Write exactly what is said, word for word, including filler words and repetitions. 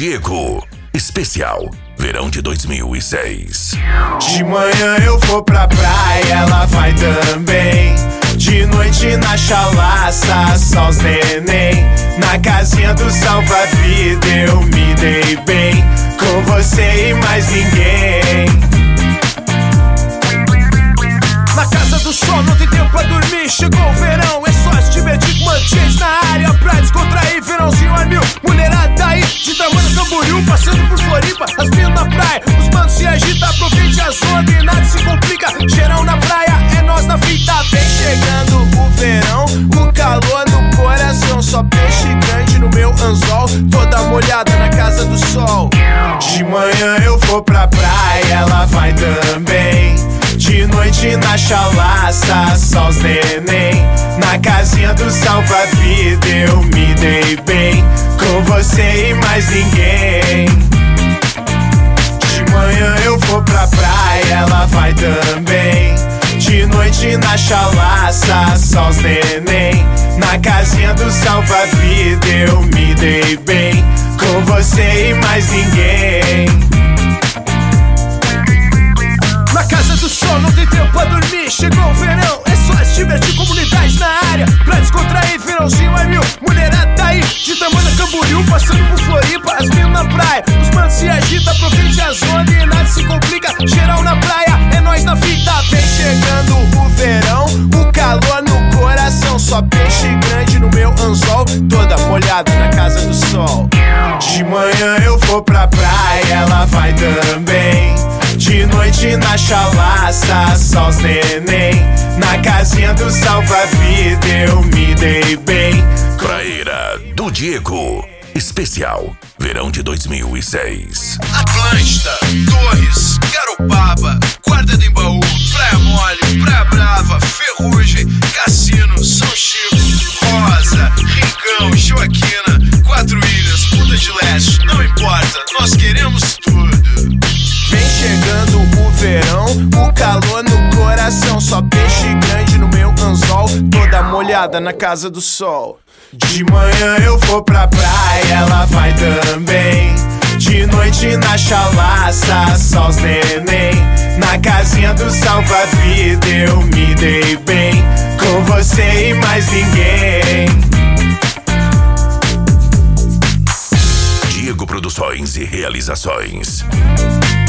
Diego. Especial Verão de dois mil e seis. De manhã eu vou pra praia, ela vai também. De noite na chalaça, só os neném. Na casinha do salva-vida eu me dei bem. Com você e mais ninguém. Na casa do sol não tem tempo pra dormir. Chegou o verão, é só se divertir com manchetes na área. Pra descontrair, verãozinho a mil. Mulherada aí, de Tamanho Camboriú, passando por Floripa, as minas na praia. Os manos se agitam, aproveite a zona e nada se complica. Geral na praia, é nós na fita. Vem chegando o verão, o calor no coração. Só peixe grande no meu anzol, toda molhada na casa do sol. De manhã eu vou pra praia, ela vai também. De noite na chalaça, só os neném. Na casinha do salva-vida eu me dei bem. Com você e mais ninguém. De manhã eu vou pra praia, ela vai também. De noite na chalaça, só os neném. Na casinha do salva-vida eu me dei bem. Com você e mais ninguém. Na casa do sol não tem tempo pra dormir. Chegou o verão, é só se divertir. Comunidade na área, pra descontrair, verãozinho é mil. Mulherada aí, de Tamanho Camboriú, passando por Floripa, as minas na praia. Os manos se agitam, aproveite a zona e nada se complica. Geral na praia, é nós na fita. Vem chegando o verão, o calor no coração. Só peixe grande no meu anzol, toda molhada na casa do sol. De manhã eu vou pra praia, ela vai também. De noite na chalaça, só os neném. Na casinha do salva-vida eu me dei bem. Praeira do Diego. Especial Verão de dois mil e seis. Atlântida, Torres, Garopaba, Guarda do Embaú, Praia Mole, Praia Brava, Ferrugem, Cassino, São Chico, Rosa, Rincão, Joaquina, Quatro Ilhas, Punta de Leste. Não importa, nós queremos tudo. Vem chegando o verão, o calor no coração. Só peixe grande no meu anzol, toda molhada na casa do sol. De manhã eu vou pra praia, ela vai também. De noite na chalaça, só os neném. Na casinha do salva-vida eu me dei bem. Com você e mais ninguém. Diego Produções e Realizações.